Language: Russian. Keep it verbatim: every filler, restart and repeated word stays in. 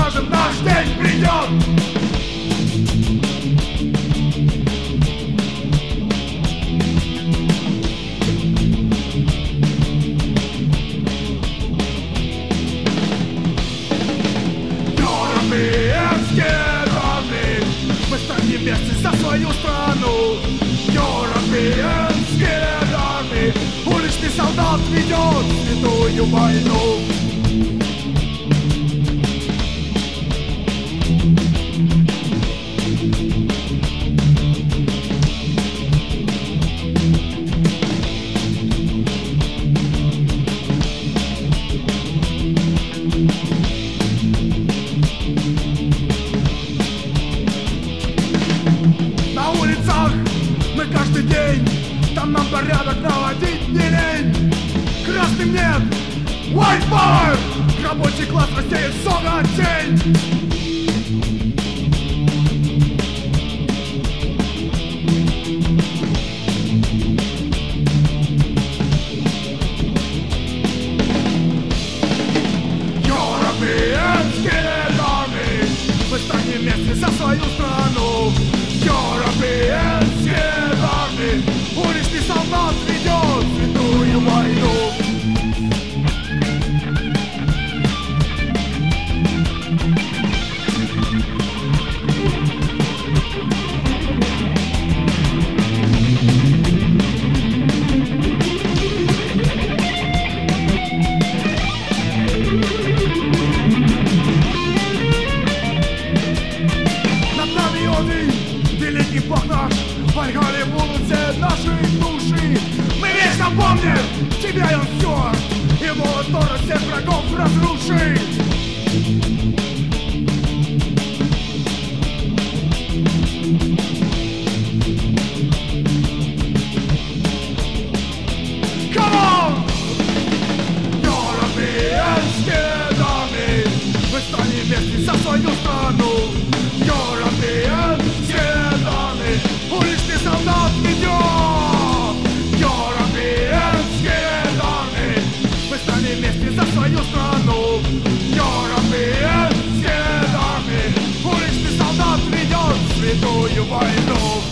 скажем, наш день придет. Мы станем вместе за свою страну. Европейские армии. Уличный солдат ведет святую войну. На улицах мы каждый день, там нам порядок наводить не лень. Красным нет, white power, рабочий класс рассеет сога тень. Европейские армии, мы станем вместе за свою страну. Европейские армии, уличный солдат ведет святую войну. Над нами один великий Бог наш, в Вальгалле будут все наши души. Мы вечно помним тебя, и он все, его тоже всех врагов разрушит. Come on! Европейские армии, мы станем вместе за свою страну. Европейские армии, уличный солдат ведет. Европейские армии, мы станем вместе за свою страну. Европейские армии, уличный солдат ведет святую войну.